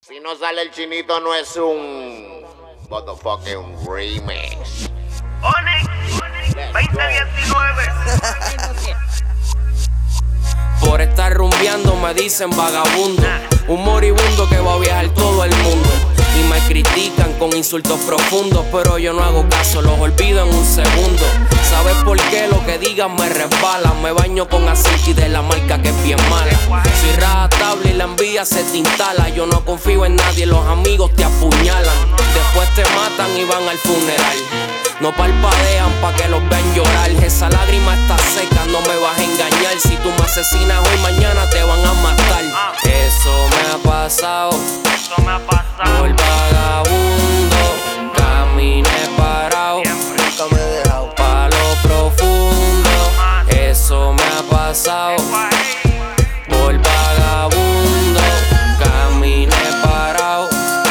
Si no sale el chinito no es un motherfucking remix. Onyx 2019. Por estar rumbeando me dicen vagabundo, un moribundo que va a viajar todo el mundo. Y me critican con insultos profundos, pero yo no hago caso, los olvido en un segundo. ¿Sabes por qué? Lo que digan me resbala. Me baño con aceite de la marca que es bien mala. Soy rajatable y la envidia se te instala. Yo no confío en nadie, los amigos te apuñalan. Después te matan y van al funeral. No parpadean pa' que los vean llorar. Esa lágrima está seca, no me vas a engañar. Si tú me asesinas hoy, mañana te van a matar. Eso me ha pasado por vagabundo. Caminé parado, nunca me he dejado pa' lo profundo. Eso me ha pasado por vagabundo. Caminé parado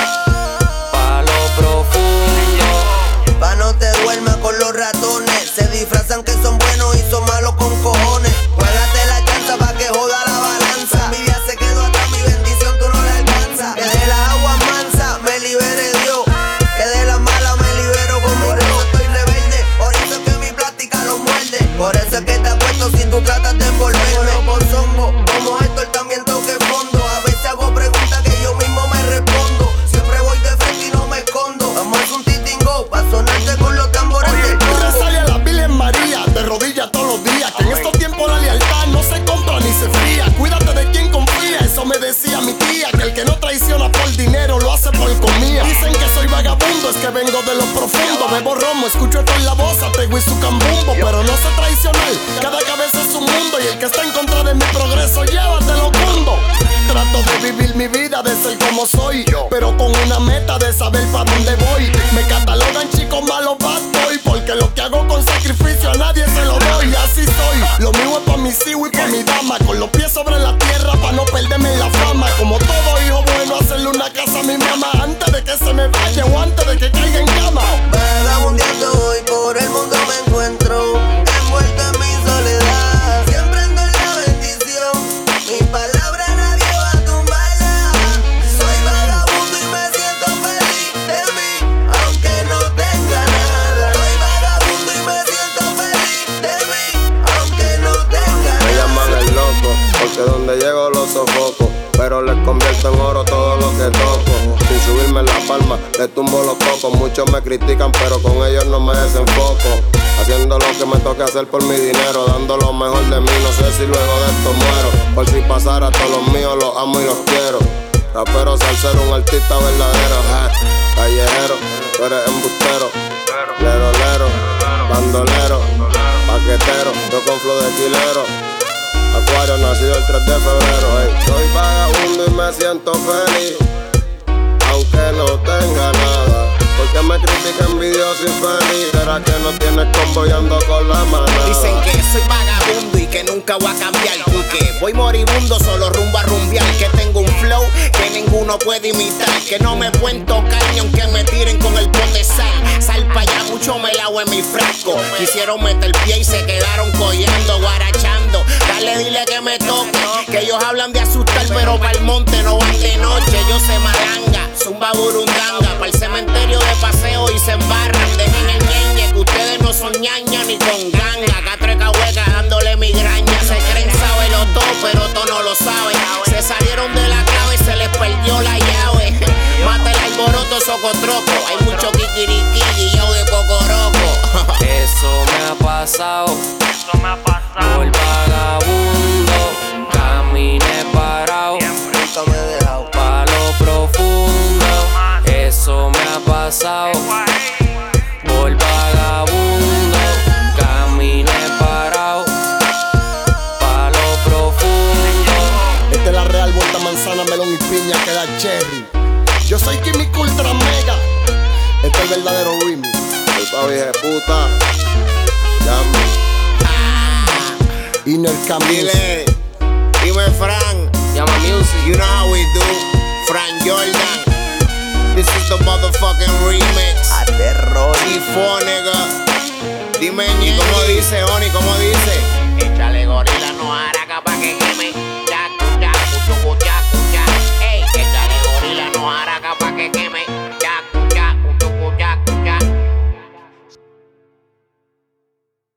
pa' lo profundo. Pa' no te duermas con los ratones. Se disfrazan que son buenos y son malos con cojones. Juégate la chanza pa' que joda la balanza. Mi vida se quedó atrás, mi bendición tú no la alcanzas. Que de las aguas mansas me libere Dios. Que de las malas me libero con mi Dios. Estoy rebelde, por eso es que mi plástica los muerde. Por eso es que te apuesto si tú tratas de envolverme. Por zongo, como esto, él también toque fondo. A veces hago preguntas que yo mismo me respondo. Siempre voy de frente y no me escondo. Vamos a hacer un titingo pa' sonarte con los tambores del Tú Congo. rezale a la Virgen María, de rodillas todos los días. Que en estos tiempos la lealtad no se compra ni se fría. Cuídate de quien confía, eso me decía mi tía. Que el que no traiciona por dinero lo hace por comida. Dicen que soy vagabundo, es que vengo de lo profundo. Bebo romo, escucho con la voz, atego y su cambumbo. Pero no sé traicionar, cada cabeza es un mundo. Y el que está en contra de mi progreso, llévatelo mundo. Trato de vivir mi vida, de ser como soy, pero con una meta de saber pa' dónde voy. Me catalogan chicos malos, bad boy, porque lo que hago con sacrificio a nadie se lo doy. Así soy, lo mío es pa' mis hijos y pa' mi dama. Con los pies sobre la tierra pa' no perderme en la fama. Como todo hijo bueno, hacerle una casa a mi mamá antes de que se me vaya o antes de que caiga en cama. Vagabundeando hoy por el mundo me encuentro, envuelto en mi soledad. Siempre ando en la bendición, mi palabra nadie va a tumbarla. Soy vagabundo y me siento feliz de mí, aunque no tenga nada. Soy vagabundo y me siento feliz de mí, aunque no tenga nada. Me llaman el loco, porque donde llego los sofoco. Pero les convierto en oro todo lo que toco. Sin subirme en la palma, les tumbo los cocos. Muchos me critican, pero con ellos no me desenfoco. Haciendo lo que me toque hacer por mi dinero, dando lo mejor de mí, no sé si luego de esto muero. Por si pasara, a todos los míos los amo y los quiero. Rapero, salsero, un artista verdadero. Callejero, tú eres embustero. Lero, bandolero, paquetero, yo con flow de quilero. Acuario, nacido el 3 de febrero, ey. Soy vagabundo y me siento feliz, aunque no tenga nada. Porque me critica envidioso y infeliz. ¿Será que no tienes combo y ando con la mano? Dicen que soy vagabundo y que nunca voy a cambiar. Y que voy moribundo, solo rumbo a rumbear. Que tengo un flow que ninguno puede imitar. Que no me pueden tocar ni aunque me tiren con el pot de sal. Sal pa' allá, mucho melao en mi frasco. Quisieron meter pie y se quedaron collando, guarachando. Dale, dile que me toque. Que ellos hablan de asustar, pero pa'l monte no van de noche. Yo sé malanga, zumba burundanga. Pa'l cementerio de paseo y se embarran. Dejen el ñeñe, que ustedes no son ñaña ni con ganga. Catreca hueca dándole migraña. Se creen saberlo todo, pero todo no lo saben. Se salieron de la clave, se les perdió la llave. Mata el alboroto, socotroco. Hay mucho kikiriki y yo de cocoroco. Eso me ha pasado por vagabundo. Caminé parado, Nunca me he dejado. pa' lo profundo. Eso me ha pasado por vagabundo. Caminé parado pa' lo profundo. Esta es la real vuelta manzana, melón y piña que da cherry. Yo soy Químico Ultra Mega. Este es el verdadero remix. Soy pa' vieja puta. Llame. Inner Camille. Dime Fran, Llama Music. you know how we do. Fran Jordan. This is the motherfucking remix. Aterror. Tifo, nigga. Dime ñe. ¿Cómo dice, Oni? ¿Cómo dice? Échale gorila, no hará capa que queme. Chacu, chacu, chucu, chacu, chacu. Ey, échale gorila, no que me